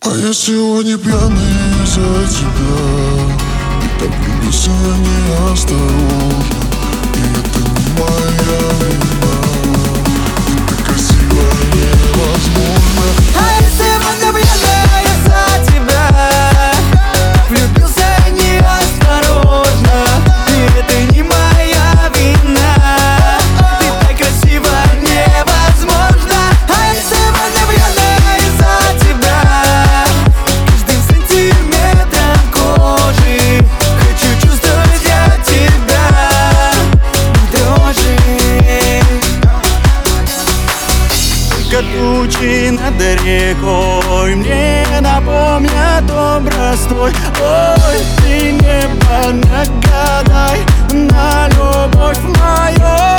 А я сегодня пьяный из-за тебя. И так влюбился неосторожно. И это не моя вина. Ты так красиво, невозможно. А я сегодня пьяный из-за тебя. Влюбился неосторожно. И это не моя вина. Ты так красиво, невозможно. А я сегодня пьяный из-за тебя. Каждым сантиметром кожи хочу чувствовать я тебя. Дрожи. Только тучи над рекой мне напомнят образ твой. Ой, ты небо, нагадай на любовь мою.